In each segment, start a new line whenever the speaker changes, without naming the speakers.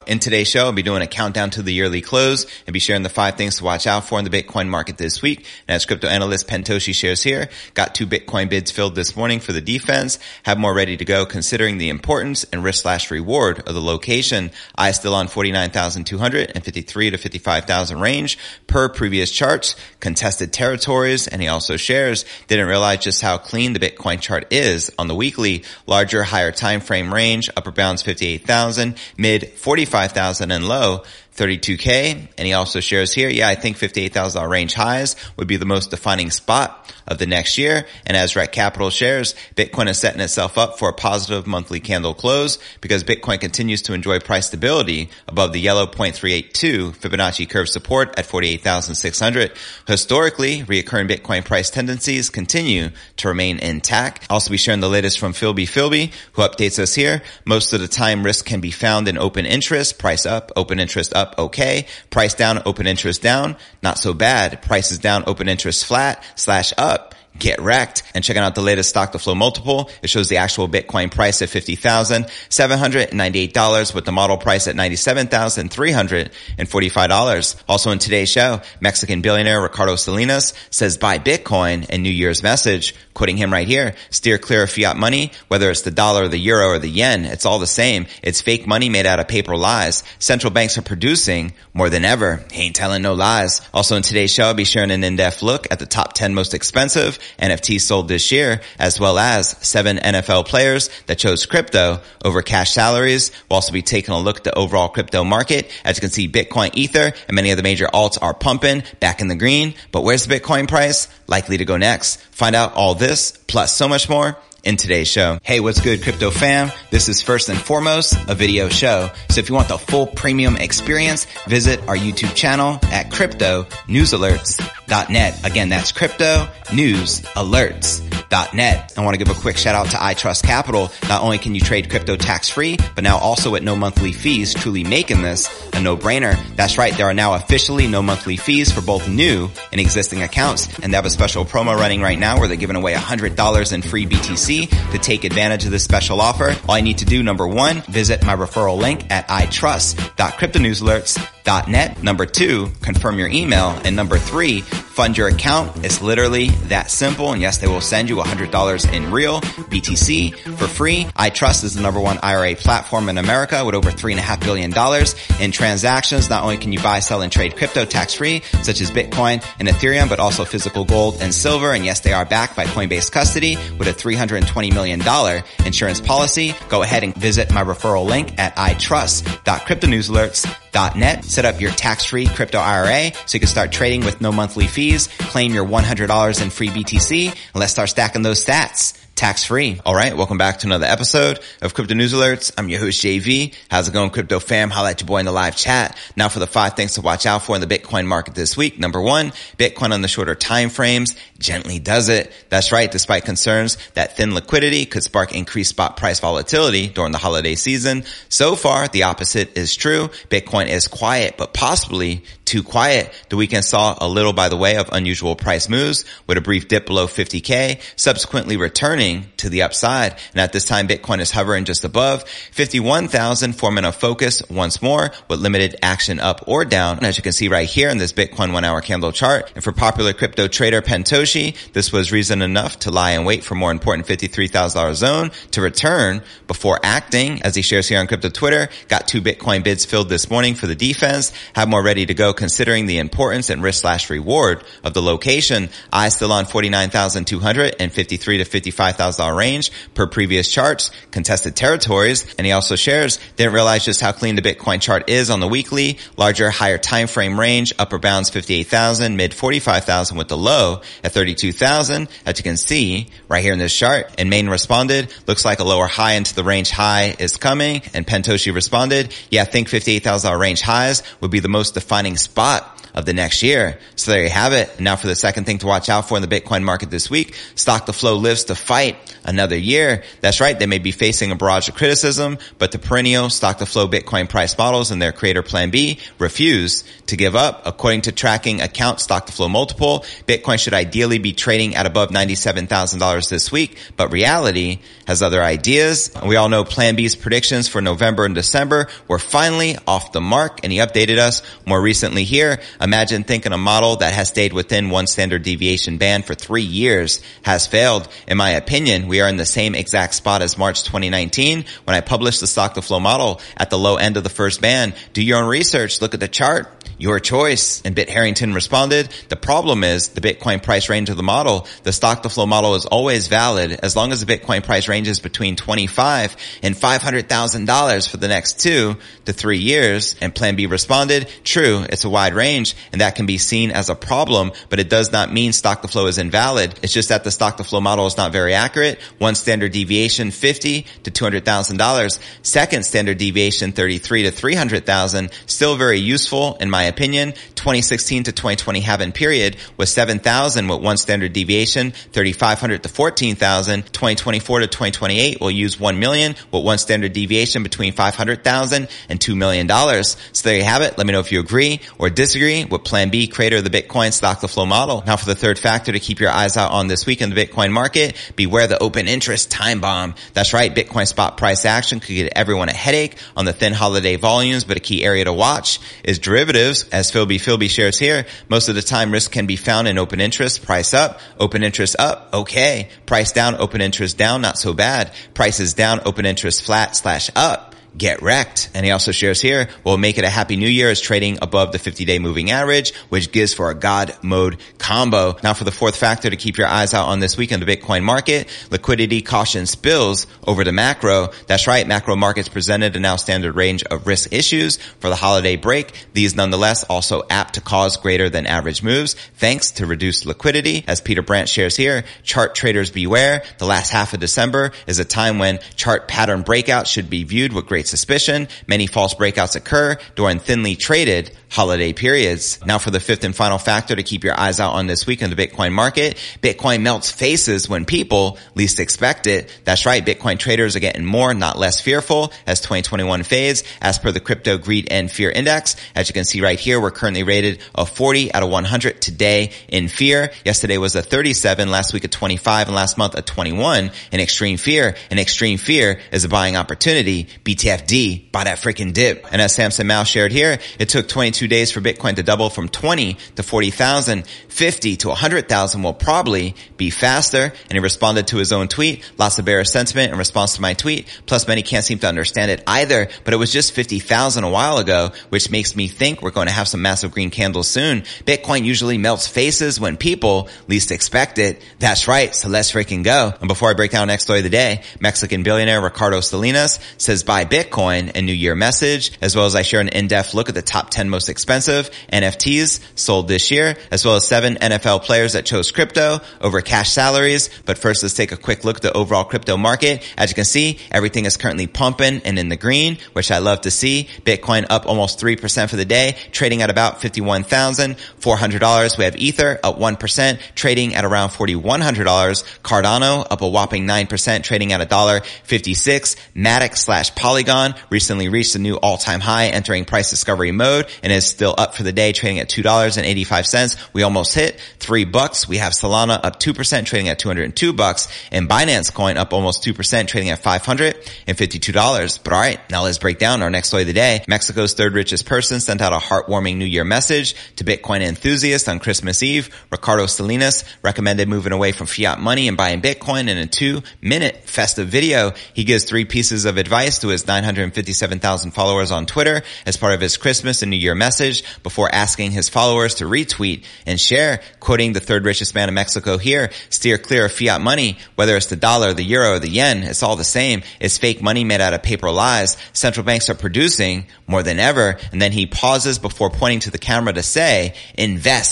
In today's show, I'll be doing a countdown to the yearly close and be sharing the 5 things to watch out for in the Bitcoin market this week. And as crypto analyst Pentoshi shares here, got 2 Bitcoin bids filled this morning for the defense, have more ready to go considering the importance and risk/reward of the location. I still on 49,200 and 53 to 55,000 range per previous charts, contested territories, and he also shares, didn't realize just how clean the Bitcoin chart is on the weekly, larger, higher time frame range, upper bounds 58,000, mid 45,000 and low 32K. And he also shares here, I think $58,000 range highs would be the most defining spot of the next year. And as Rec Capital shares, Bitcoin is setting itself up for a positive monthly candle close because Bitcoin continues to enjoy price stability above the yellow 0.382 Fibonacci curve support at 48,600. Historically, reoccurring Bitcoin price tendencies continue to remain intact. Also be sharing the latest from Philby, who updates us here. Most of the time, risk can be found in open interest, price up, open interest up, okay. Price down, open interest down, not so bad. Price is down, open interest flat/up. Get wrecked. And checking out the latest stock to flow multiple, it shows the actual Bitcoin price at $50,798 with the model price at $97,345. Also in today's show, Mexican billionaire Ricardo Salinas says buy Bitcoin and New Year's message, quoting him right here, steer clear of fiat money, whether it's the dollar, the euro, or the yen, it's all the same. It's fake money made out of paper lies. Central banks are producing more than ever. He ain't telling no lies. Also in today's show, I'll be sharing an in-depth look at the top 10 most expensive NFTs sold this year, as well as 7 NFL players that chose crypto over cash salaries. We'll also be taking a look at the overall crypto market. As you can see, Bitcoin, Ether, and many of the major alts are pumping back in the green. But where's the Bitcoin price? Likely to go next. Find out all this, plus so much more, in totay's show. Hey, what's good, crypto fam? This is first and foremost a video show. So if you want the full premium experience, visit our YouTube channel at cryptonewsalerts.net. Again, that's cryptonewsalerts.net. I want to give a quick shout out to iTrust Capital. Not only can you trade crypto tax free, but now also at no monthly fees, truly making this a no-brainer. That's right. There are now officially no monthly fees for both new and existing accounts. And they have a special promo running right now where they're giving away $100 in free BTC. To take advantage of this special offer, all I need to do, number 1, visit my referral link at itrust.cryptonewsalerts.net. Number 2, confirm your email. And number 3, fund your account. It's literally that simple. And yes, they will send you $100 in real BTC for free. iTrust is the number 1 IRA platform in America with over $3.5 billion in transactions. Not only can you buy, sell, and trade crypto tax-free, such as Bitcoin and Ethereum, but also physical gold and silver. And yes, they are backed by Coinbase Custody with a $320 million insurance policy. Go ahead and visit my referral link at itrust.cryptonewsalerts.net. Set up your tax-free crypto IRA so you can start trading with no monthly fees. Claim your $100 in free BTC, and let's start stacking those stats tax-free. All right, welcome back to another episode of Crypto News Alerts. I'm your host, JV. How's it going, crypto fam? Holla at your boy in the live chat. Now for the 5 things to watch out for in the Bitcoin market this week. Number 1, Bitcoin on the shorter time frames gently does it. That's right, despite concerns that thin liquidity could spark increased spot price volatility during the holiday season. So far, the opposite is true. Bitcoin is quiet, but possibly too quiet. The weekend saw a little by the way of unusual price moves with a brief dip below 50K, subsequently returning to the upside. And at this time, Bitcoin is hovering just above 51,000, forming a focus once more with limited action up or down. And as you can see right here in this Bitcoin 1-hour candle chart. And for popular crypto trader Pentoshi, this was reason enough to lie in wait for more important $53,000 zone to return before acting. As he shares here on crypto Twitter, got 2 Bitcoin bids filled this morning for the defense, have more ready to go considering the importance and risk/reward of the location. I still on 49,200 and 53 to 55,000 range per previous charts, contested territories. And he also shares, didn't realize just how clean the Bitcoin chart is on the weekly, larger, higher time frame range, upper bounds 58,000, mid 45,000 with the low at 32,000, as you can see right here in this chart. And Main responded, looks like a lower high into the range high is coming. And Pentoshi responded, I think $58,000 range highs would be the most defining spot of the next year. So there you have it. And now for the second thing to watch out for in the Bitcoin market this week, Stock to Flow lives to fight another year. That's right. They may be facing a barrage of criticism, but the perennial Stock to Flow Bitcoin price models and their creator Plan B refuse to give up. According to tracking account Stock to Flow Multiple, Bitcoin should ideally be trading at above $97,000 this week, but reality has other ideas. And we all know Plan B's predictions for November and December were finally off the mark, and he updated us more recently here. Imagine thinking a model that has stayed within one standard deviation band for 3 years has failed. In my opinion, we are in the same exact spot as March 2019 when I published the Stock to Flow model at the low end of the first band. Do your own research. Look at the chart. Your choice. And Bit Harrington responded, the problem is the Bitcoin price range of the model. The Stock to Flow model is always valid as long as the Bitcoin price ranges between $25,000 and $500,000 for the next 2 to 3 years. And Plan B responded, true, it's a wide range and that can be seen as a problem, but it does not mean Stock to Flow is invalid. It's just that the Stock to Flow model is not very accurate. One standard deviation, $50,000 to $200,000. Second standard deviation, $33,000 to $300,000. Still very useful in my opinion. 2016 to 2020 halving period was 7,000 with one standard deviation, 3,500 to 14,000. 2024 to 2028 will use 1 million with one standard deviation between 500,000 and $2 million. So there you have it. Let me know if you agree or disagree with Plan B, creator of the Bitcoin Stock to Flow model. Now for the third factor to keep your eyes out on this week in the Bitcoin market, beware the open interest time bomb. That's right. Bitcoin spot price action could get everyone a headache on the thin holiday volumes, but a key area to watch is derivatives. As Philby shares here, most of the time risk can be found in open interest. Price up, open interest up, okay. Price down, open interest down, not so bad. Price is down, open interest flat/up. Get wrecked. And he also shares here, we'll make it a happy new year as trading above the 50-day moving average, which gives for a God mode combo. Now for the fourth factor to keep your eyes out on this week in the Bitcoin market, liquidity caution spills over to macro. That's right. Macro markets presented a now standard range of risk issues for the holiday break. These nonetheless also apt to cause greater than average moves thanks to reduced liquidity. As Peter Brandt shares here, chart traders beware. The last half of December is a time when chart pattern breakouts should be viewed with great suspicion. Many false breakouts occur during thinly traded holiday periods. Now for the fifth and final factor to keep your eyes out on this week in the Bitcoin market, Bitcoin melts faces when people least expect it. That's right. Bitcoin traders are getting more, not less fearful as 2021 fades. As per the Crypto Greed and Fear Index, as you can see right here, we're currently rated a 40 out of 100 today in fear. Yesterday was a 37, last week a 25, and last month a 21 in extreme fear. And extreme fear is a buying opportunity. BTFD, buy that freaking dip. And as Samson Mao shared here, it took 22 days for Bitcoin to double from 20 to 40,000. 50 to 100,000 will probably be faster. And he responded to his own tweet. Lots of bearish sentiment in response to my tweet. Plus many can't seem to understand it either, but it was just 50,000 a while ago, which makes me think we're going to have some massive green candles soon. Bitcoin usually melts faces when people least expect it. That's right. So let's freaking go. And before I break down next story of the day, Mexican billionaire Ricardo Salinas says buy Bitcoin and New Year message, as well as I share an in-depth look at the top 10 most expensive NFTs sold this year, as well as 7 NFL players that chose crypto over cash salaries. But first, let's take a quick look at the overall crypto market. As you can see, everything is currently pumping and in the green, which I love to see. Bitcoin up almost 3% for the day, trading at about $51,400. We have Ether up 1%, trading at around $4,100. Cardano up a whopping 9%, trading at $1.56. Matic/Polygon recently reached a new all-time high, entering price discovery mode, and is still up for the day, trading at $2.85. We almost hit $3. We have Solana up 2%, trading at $202, and Binance Coin up almost 2%, trading at $552. But all right, now let's break down our next story of the day. Mexico's third richest person sent out a heartwarming New Year message to Bitcoin enthusiasts on Christmas Eve. Ricardo Salinas recommended moving away from fiat money and buying Bitcoin. In a 2-minute festive video, he gives 3 pieces of advice to his 957,000 followers on Twitter as part of his Christmas and New Year message before asking his followers to retweet and share. Quoting the third richest man in Mexico here, steer clear of fiat money, whether it's the dollar, the euro, or the yen, it's all the same. It's fake money made out of paper lies. Central banks are producing more than ever. And then he pauses before pointing to the camera to say, invest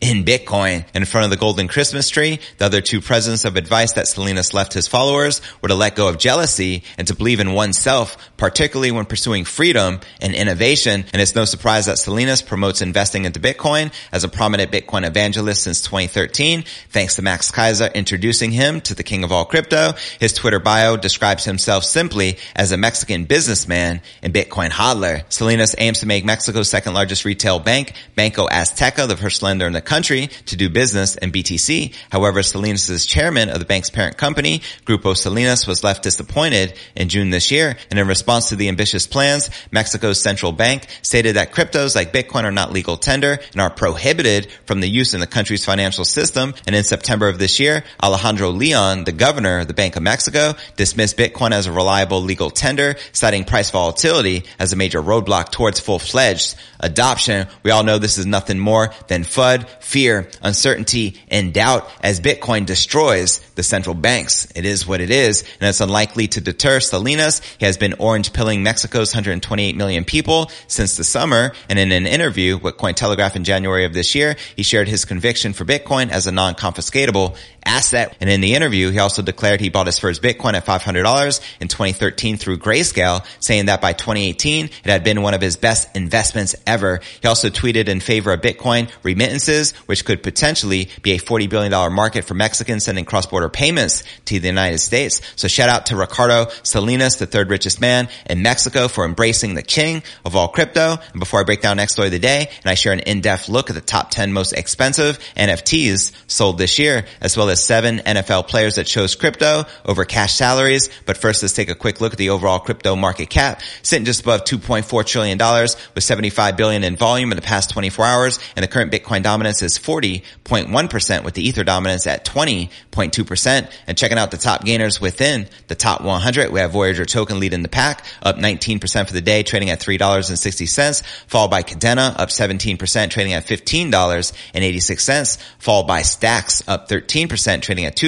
in Bitcoin. In front of the golden Christmas tree, the other two presents of advice that Salinas left his followers were to let go of jealousy and to believe in oneself, particularly when pursuing freedom and innovation. And it's no surprise that Salinas promotes investing into Bitcoin as a prominent Bitcoin evangelist since 2013, thanks to Max Keiser introducing him to the king of all crypto. His Twitter bio describes himself simply as a Mexican businessman and Bitcoin hodler. Salinas aims to make Mexico's second largest retail bank, Banco Azteca, the first lender in the country to do business in BTC. However, Salinas' chairman of the bank's parent company, Grupo Salinas, was left disappointed in June this year. And in response to the ambitious plans, Mexico's central bank stated that cryptos like Bitcoin are not legal tender and are prohibited from the use in the country's financial system. And in September of this year, Alejandro Leon, the governor of the Bank of Mexico, dismissed Bitcoin as a reliable legal tender, citing price volatility as a major roadblock towards full-fledged adoption. We all know this is nothing more than FUD, fear, uncertainty, and doubt as Bitcoin destroys the central banks. It is what it is, and it's unlikely to deter Salinas. He has been orange pilling Mexico's 128 million people since the summer, and in an interview with Cointelegraph in January of this year, he shared his conviction for Bitcoin as a non-confiscatable asset. And in the interview, he also declared he bought his first Bitcoin at $500 in 2013 through Grayscale, saying that by 2018, it had been one of his best investments ever. He also tweeted in favor of Bitcoin remittances, which could potentially be a $40 billion market for Mexicans sending cross-border payments to the United States. So shout out to Ricardo Salinas, the third richest man in Mexico, for embracing the king of all crypto. And before I break down next story of the day and I share an in-depth look at the top 10 most expensive NFTs sold this year, as well as 7 NFL players that chose crypto over cash salaries. But first, let's take a quick look at the overall crypto market cap, sitting just above $2.4 trillion with $75 billion in volume in the past 24 hours. And the current Bitcoin dominance is 40.1% with the Ether dominance at 20.2%. And checking out the top gainers within the top 100, we have Voyager token leading the pack, up 19% for the day, trading at $3.60, followed by Cadena, up 17%, trading at $15.86, followed by Stacks, up 13%, trading at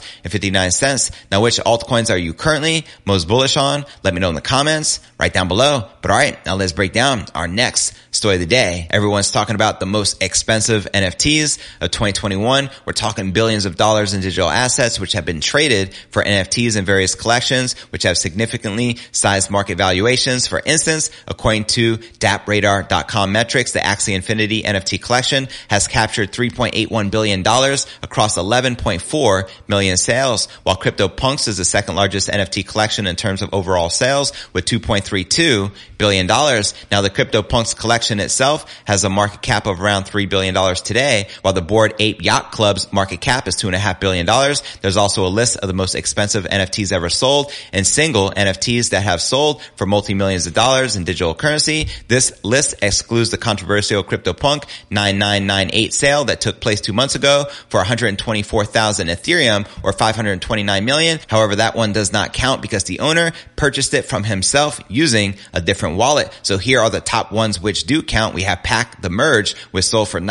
$2.59. Now, which altcoins are you currently most bullish on? Let me know in the comments right down below. But all right, now let's break down our next story of the day. Everyone's talking about the most expensive NFTs of 2021. We're talking billions of dollars in digital assets, which have been traded for NFTs in various collections, which have significantly sized market valuations. For instance, according to dappradar.com metrics, the Axie Infinity NFT collection has captured $3.81 billion across 11.4 million sales, while CryptoPunks is the second largest NFT collection in terms of overall sales with $2.32 billion. Now, the CryptoPunks collection itself has a market cap of around $3 billion today, while the Bored Ape Yacht Club's market cap is $2.5 billion. There's also a list of the most expensive NFTs ever sold and single NFTs that have sold for multi-millions of dollars in digital currency. This list excludes the controversial CryptoPunk 9998 sale that took place 2 months ago for 124,000 Ethereum or 529 million. However, that one does not count because the owner purchased it from himself using a different wallet. So here are the top ones which do count. We have Pack the Merge, which sold for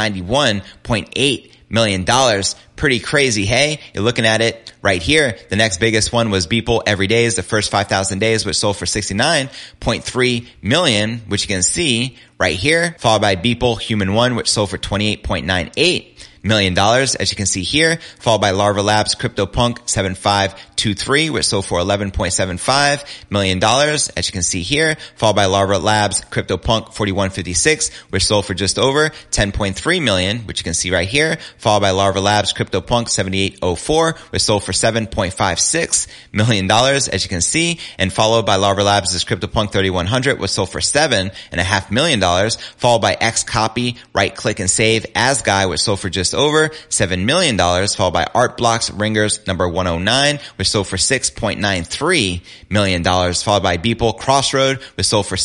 $91.8 million. Pretty crazy, hey? You're looking at it right here. The next biggest one was Beeple Every Day, the first 5,000 days, which sold for $69.3 million, which you can see right here, followed by Beeple Human One, which sold for $28.98 million, as you can see here, followed by Larva Labs CryptoPunk 7523, which sold for $11.75 million, as you can see here, followed by Larva Labs CryptoPunk 4156, which sold for just over $10.3 million, which you can see right here, followed by Larva Labs CryptoPunk 7804, which sold for $7.56 million, as you can see, and followed by Larva Labs' CryptoPunk 3100, which sold for $7.5 million, followed by XCopy, Right Click and Save Asguy, which sold for just over $7 million, followed by Artblocks Ringers number 109, which sold for $6.93 million, followed by Beeple Crossroad, which sold for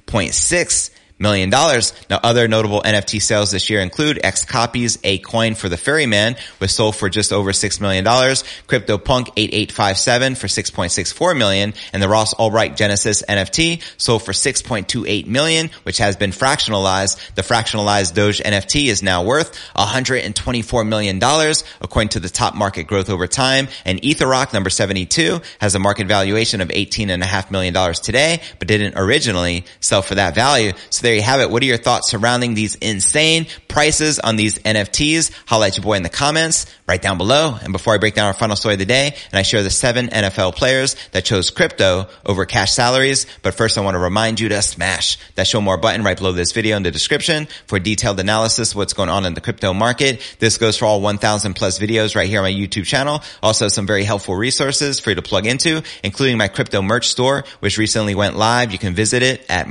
$6.6 million. Now, other notable NFT sales this year include XCopy's A Coin for the Ferryman, which sold for just over $6 million, CryptoPunk 8857 for $6.64 million, and the Ross Ulbricht Genesis NFT sold for $6.28 million, which has been fractionalized. The fractionalized Doge NFT is now worth $124 million, according to the top market growth over time, and Etherock number 72 has a market valuation of $18.5 million today, but didn't originally sell for that value. So there you have it. What are your thoughts surrounding these insane prices on these NFTs, holla at your boy in the comments right down below. And before I break down our final story of the day and I share the 7 NFL players that chose crypto over cash salaries, but first I want to remind you to smash that show more button right below this video in the description for a detailed analysis of what's going on in the crypto market. This goes for all 1,000 plus videos right here on my YouTube channel. Also some very helpful resources for you to plug into, including my crypto merch store, which recently went live. You can visit it at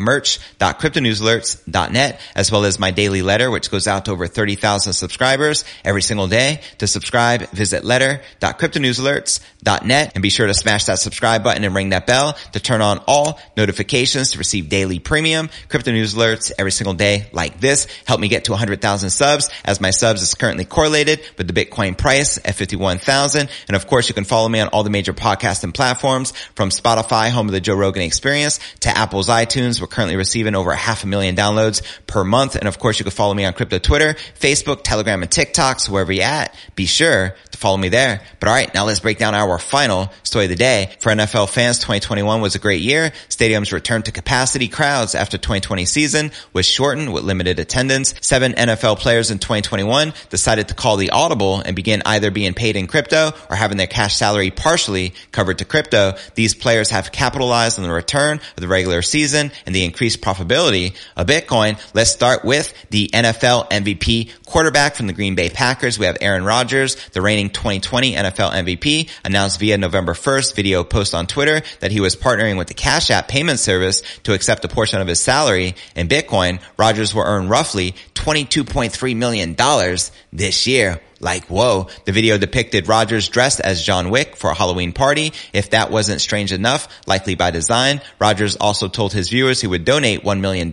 merch.cryptonewsalerts.net, as well as my daily letter, which goes out to over 30,000 subscribers every single day. To subscribe, visit letter.cryptonewsalerts.net and be sure to smash that subscribe button and ring that bell to turn on all notifications to receive daily premium crypto news alerts every single day like this. Help me get to 100,000 subs, as my subs is currently correlated with the Bitcoin price at 51,000. And of course, you can follow me on all the major podcasting platforms, from Spotify, home of the Joe Rogan Experience, to Apple's iTunes. We're currently receiving over 500,000 downloads per month. And of course, you can follow me on crypto Twitter, Facebook, Telegram, and TikTok. So wherever you're at, be sure to follow me there. But all right, now let's break down our final story of the day. For NFL fans, 2021 was a great year. Stadiums returned to capacity. Crowds after 2020 season was shortened with limited attendance. 7 NFL players in 2021 decided to call the audible and begin either being paid in crypto or having their cash salary partially covered to crypto. These players have capitalized on the return of the regular season and the increased profitability of Bitcoin. Let's start with the NFL MVP quarterback from the Green Bay Packers. We have Aaron Rodgers, the reigning 2020 NFL MVP, announced via November 1st video post on Twitter that he was partnering with the Cash App payment service to accept a portion of his salary in Bitcoin. Rodgers will earn roughly $22.3 million this year. Like, whoa. The video depicted Rodgers dressed as John Wick for a Halloween party. If that wasn't strange enough, likely by design, Rodgers also told his viewers he would donate $1 million in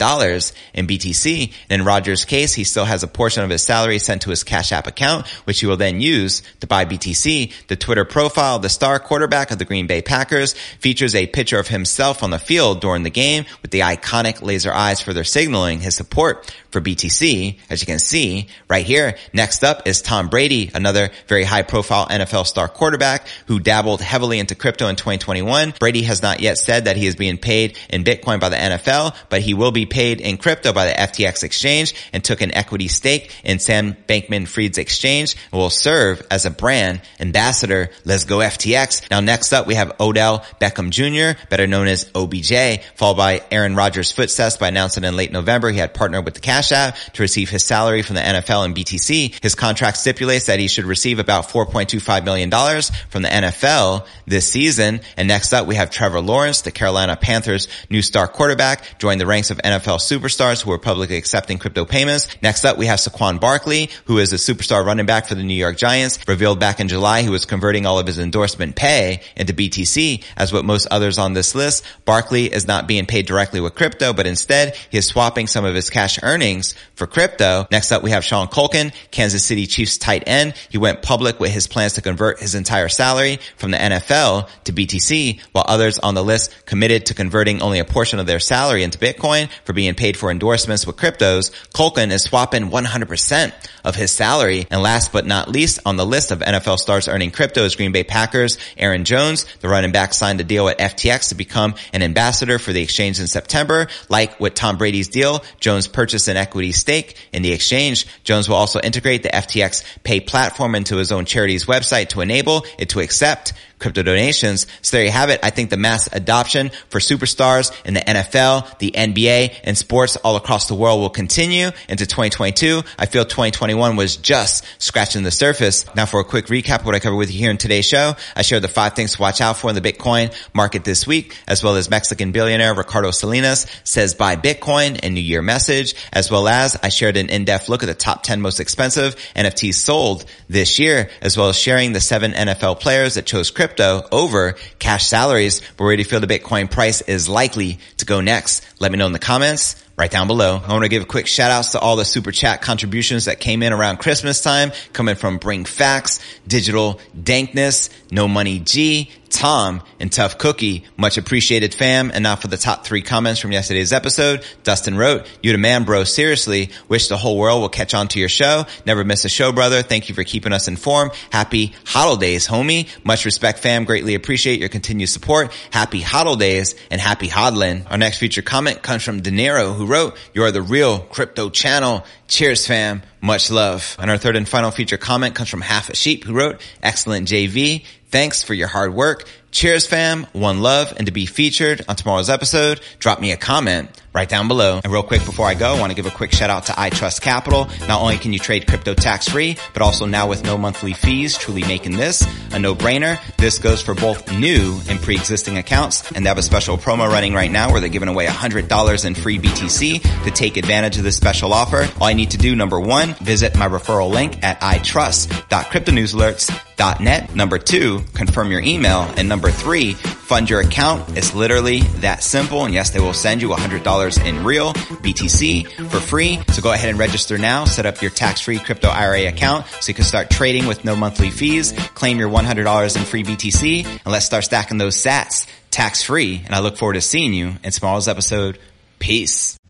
BTC. And in Rodgers' case, he still has a portion of his salary sent to his Cash App account, which he will then use to buy BTC. The Twitter profile of the star quarterback of the Green Bay Packers features a picture of himself on the field during the game with the iconic laser eyes, further signaling his support for BTC, as you can see right here. Next up is Tom Brady, another very high-profile NFL star quarterback who dabbled heavily into crypto in 2021. Brady has not yet said that he is being paid in Bitcoin by the NFL, but he will be paid in crypto by the FTX exchange and took an equity stake in Sam Bankman-Fried's exchange and will serve as a brand ambassador. Let's go FTX. Now next up, we have Odell Beckham Jr., better known as OBJ, followed by Aaron Rodgers' footsteps by announcing in late November he had partnered with the Cash App to receive his salary from the NFL in BTC. His contract stipulates that he should receive about $4.25 million from the NFL this season. And next up, we have Trevor Lawrence, the Carolina Panthers' new star quarterback, joined the ranks of NFL superstars who are publicly accepting crypto payments. Next up, we have Saquon Barkley, who is a superstar running back for the New York Giants, revealed back in July he was converting all of his endorsement pay into BTC. As with most others on this list, Barkley is not being paid directly with crypto, but instead he is swapping some of his cash earnings for crypto. Next up, we have Sean Culkin, Kansas City Chiefs tight end. He went public with his plans to convert his entire salary from the NFL to BTC, while others on the list committed to converting only a portion of their salary into Bitcoin for being paid for endorsements with cryptos. Culkin is swapping 100% of his salary. And last but not least on the list of NFL stars earning crypto is Green Bay Packers' Aaron Jones. The running back signed a deal with FTX to become an ambassador for the exchange in September. Like with Tom Brady's deal, Jones purchased an equity stake in the exchange. Jones will also integrate the FTX Pay platform into his own charity's website to enable it to accept crypto donations. So there you have it. I think the mass adoption for superstars in the NFL, the NBA, and sports all across the world will continue into 2022. I feel 2021 was just scratching the surface. Now for a quick recap of what I covered with you here in today's show, I shared the 5 things to watch out for in the Bitcoin market this week, as well as Mexican billionaire Ricardo Salinas says buy Bitcoin and New Year message, as well as I shared an in-depth look at the top 10 most expensive NFTs sold this year, as well as sharing the 7 NFL players that chose crypto over cash salaries. But where do you feel the Bitcoin price is likely to go next? Let me know in the comments right down below. I want to give a quick shout outs to all the super chat contributions that came in around Christmas time, coming from Bring Facts, Digital Dankness, No Money G, Tom, and Tough Cookie. Much appreciated, fam. And now for the top 3 comments from yesterday's episode. Dustin wrote, "You the man, bro. Seriously, wish the whole world will catch on to your show. Never miss a show, brother. Thank you for keeping us informed. Happy holidays, homie. Much respect, fam. Greatly appreciate your continued support. Happy holidays and happy hodlin." Our next featured comment comes from De Niro, who who wrote, "You are the real crypto channel. Cheers, fam. Much love." And our third and final feature comment comes from Half a Sheep, who wrote, "Excellent, JV. Thanks for your hard work. Cheers, fam. One love." And to be featured on tomorrow's episode, drop me a comment right down below. And real quick before I go, I want to give a quick shout out to iTrust Capital. Not only can you trade crypto tax free, but also now with no monthly fees, truly making this a no-brainer. This goes for both new and pre-existing accounts. And they have a special promo running right now where they're giving away $100 in free BTC. To take advantage of this special offer, all you need to do, number one, visit my referral link at itrust.cryptonewsalerts.net. Number two, confirm your email. And number three, fund your account. It's literally that simple. And yes, they will send you $100 in real BTC for free. So go ahead and register now. Set up your tax-free crypto IRA account so you can start trading with no monthly fees. Claim your $100 in free BTC. And let's start stacking those sats tax-free. And I look forward to seeing you in tomorrow's episode. Peace.